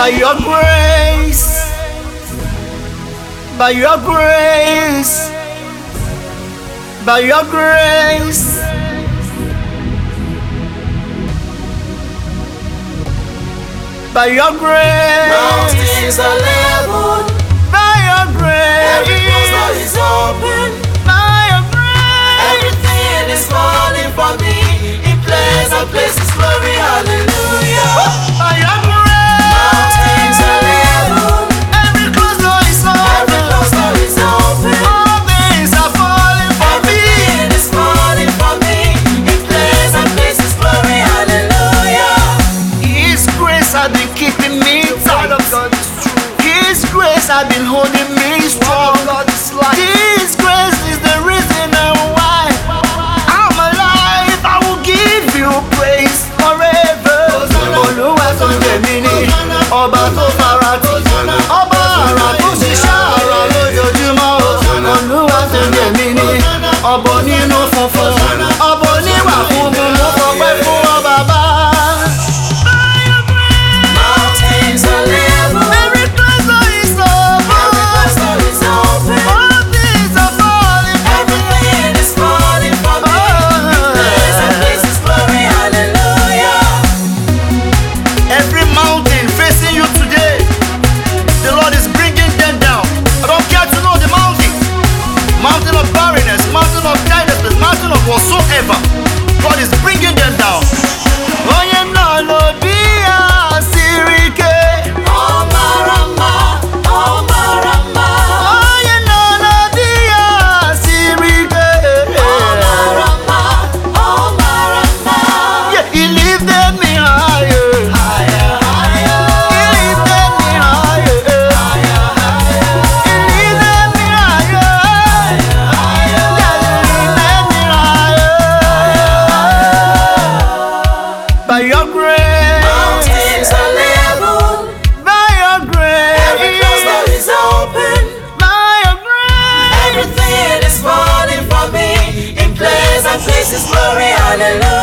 By your grace, by your grace, by your grace, by your grace, mountains are leveled. by your grace, Every door is open. by your grace, Everything is falling for me in pleasant places. Glory, hallelujah. by your grace. Mountains are leveled. Every closed door is Every open. closed door is open. All things are falling for me. Everything is falling for me in pleasant places. Glory, hallelujah. His grace has been keeping me tight. His grace has been holding me strong. His grace is the reason why I'm alive. I will give you praise forever. Olúwa tó jẹ mí ní ọba tó fara tì, ọba àrà tó ṣiṣẹ́ àrà lójoojúmọ́. Olúwa tó jẹ mí ní ọba nínú funfun, ọba oníwà funfun, mo fọpẹ́ fún ọ bàbá. Mountains are leveled. Every closed door is open. Every closed door is open. All things are falling for me. Everything is falling for me in pleasant places. Glory, hallelujah. Every mountain facing you today, the Lord is bringing them down. I don't care to know the mountain. Mountain of barrenness, mountain of tiredness, mountain of whatsoever. God is bringing them down. Onye náà ló bí àṣíríkè. Omarama, Omarama, Onye náà ló bí àṣíríkè. Omarama, Omarama. Yeah, he lifted me higher. Higher, higher, He lifted me higher. higher, higher, He lifted me higher. higher. By your grace, Mountains are leveled. by your Every closed door grace, is open. by your grace, Everything is falling for me in pleasant places. Glory, hallelujah.